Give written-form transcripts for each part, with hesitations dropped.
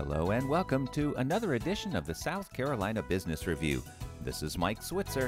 Hello and welcome to another edition of the South Carolina Business Review. This is Mike Switzer.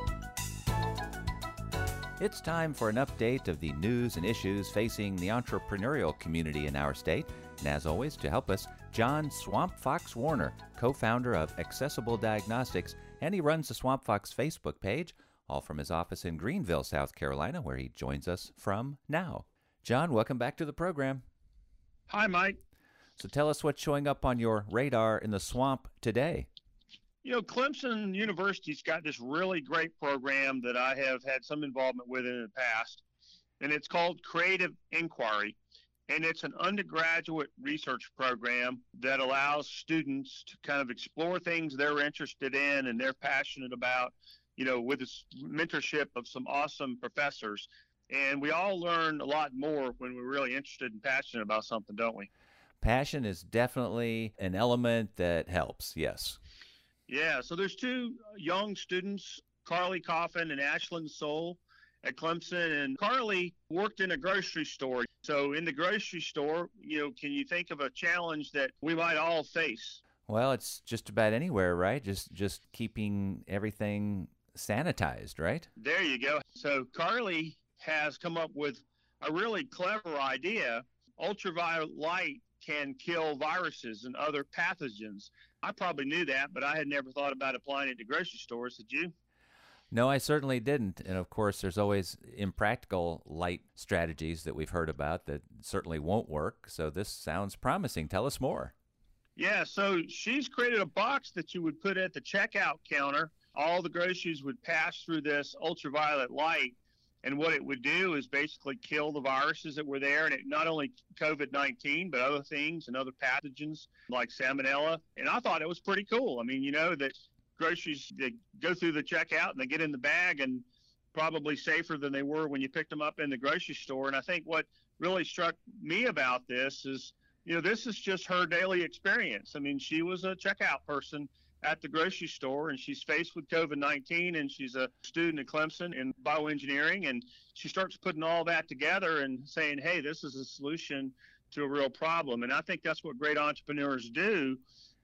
It's time for an update of the news and issues facing the entrepreneurial community in our state. And as always, to help us, John Swamp Fox Warner, co-founder of Accessible Diagnostics, and he runs the Swamp Fox Facebook page, all from his office in Greenville, South Carolina, where he joins us from now. John, welcome back to the program. Hi, Mike. So tell us what's showing up on your radar in the swamp today. You know, Clemson University's got this really great program that I have had some involvement with in the past, and it's called Creative Inquiry. And it's an undergraduate research program that allows students to kind of explore things they're interested in and they're passionate about, you know, with this mentorship of some awesome professors. And we all learn a lot more when we're really interested and passionate about something, don't we? Passion is definitely an element that helps, yes. Yeah, so there's two young students, Carly Coffin and Ashlyn Soul at Clemson, and Carly worked in a grocery store. So in the grocery store, you know, can you think of a challenge that we might all face? Well, it's just about anywhere, right? Just keeping everything sanitized, right? There you go. So Carly has come up with a really clever idea. Ultraviolet light can kill viruses and other pathogens. I probably knew that, but I had never thought about applying it to grocery stores. Did you? No, I certainly didn't. And of course, there's always impractical light strategies that we've heard about that certainly won't work. So this sounds promising. Tell us more. Yeah, so she's created a box that you would put at the checkout counter. All the groceries would pass through this ultraviolet light. And what it would do is basically kill the viruses that were there. And it not only COVID-19, but other things and other pathogens like salmonella. And I thought it was pretty cool. I mean, you know, that groceries, they go through the checkout and they get in the bag and probably safer than they were when you picked them up in the grocery store. And I think what really struck me about this is, you know, this is just her daily experience. I mean, she was a checkout person at the grocery store, and she's faced with COVID-19, and she's a student at Clemson in bioengineering, and she starts putting all that together and saying, hey, this is a solution to a real problem. And I think that's what great entrepreneurs do,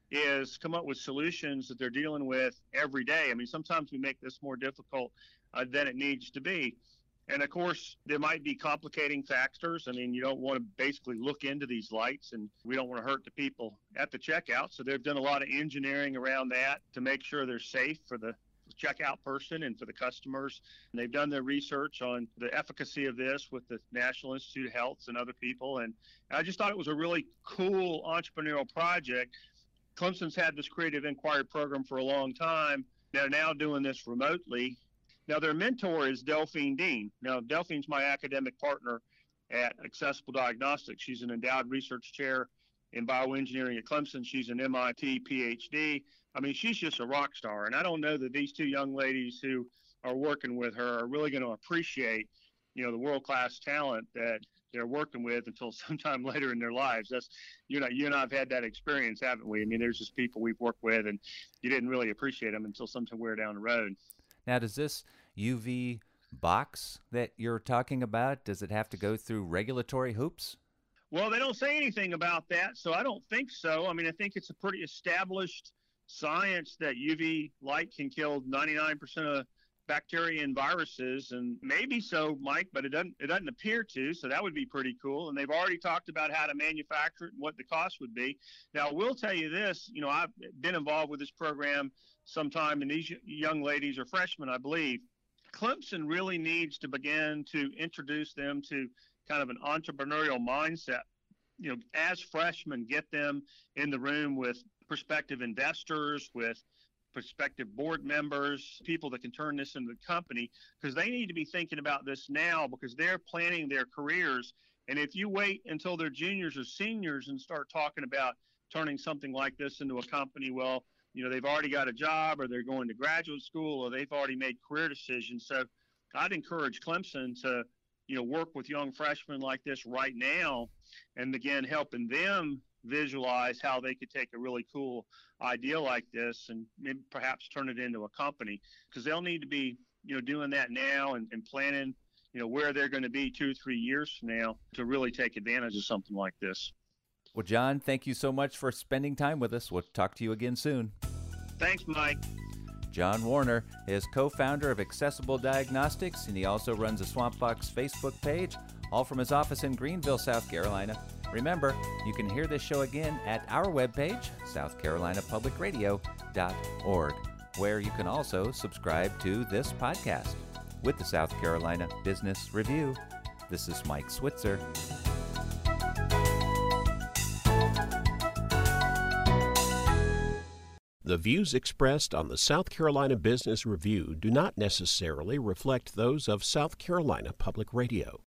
is come up with solutions that they're dealing with every day. I mean, sometimes we make this more difficult than it needs to be. And of course, there might be complicating factors. I mean, you don't want to basically look into these lights, and we don't want to hurt the people at the checkout. So they've done a lot of engineering around that to make sure they're safe for the checkout person and for the customers. And they've done their research on the efficacy of this with the National Institute of Health and other people. And I just thought it was a really cool entrepreneurial project. Clemson's had this creative inquiry program for a long time. They're now doing this remotely. Now, their mentor is Delphine Dean. Now, Delphine's my academic partner at Accessible Diagnostics. She's an endowed research chair in bioengineering at Clemson. She's an MIT PhD. I mean, she's just a rock star. And I don't know that these two young ladies who are working with her are really going to appreciate, you know, the world-class talent that they're working with until sometime later in their lives. That's, you and I have had that experience, haven't we? I mean, there's just people we've worked with, and you didn't really appreciate them until somewhere down the road. Now, does this UV box that you're talking about, does it have to go through regulatory hoops? Well, they don't say anything about that, so I don't think so. I mean, I think it's a pretty established science that UV light can kill 99% of bacteria and viruses, and maybe so, Mike, but it doesn't appear to, so that would be pretty cool. And they've already talked about how to manufacture it and what the cost would be. Now, I will tell you this, you know, I've been involved with this program sometime, and these young ladies are freshmen, I believe. Clemson really needs to begin to introduce them to kind of an entrepreneurial mindset. You know, as freshmen, get them in the room with prospective investors, with prospective board members, people that can turn this into a company, because they need to be thinking about this now because they're planning their careers. And if you wait until they're juniors or seniors and start talking about turning something like this into a company, well, you know, they've already got a job, or they're going to graduate school, or they've already made career decisions. So I'd encourage Clemson to, you know, work with young freshmen like this right now, and again, helping them visualize how they could take a really cool idea like this and maybe perhaps turn it into a company, because they'll need to be, you know, doing that now and planning, you know, where they're going to be 2 or 3 years from now to really take advantage of something like this. Well, John, thank you so much for spending time with us. We'll talk to you again soon. Thanks, Mike. John Warner is co-founder of Accessible Diagnostics, and he also runs a Swamp Fox Facebook page, all from his office in Greenville, South Carolina. Remember, you can hear this show again at our webpage, southcarolinapublicradio.org, where you can also subscribe to this podcast. With the South Carolina Business Review, this is Mike Switzer. The views expressed on the South Carolina Business Review do not necessarily reflect those of South Carolina Public Radio.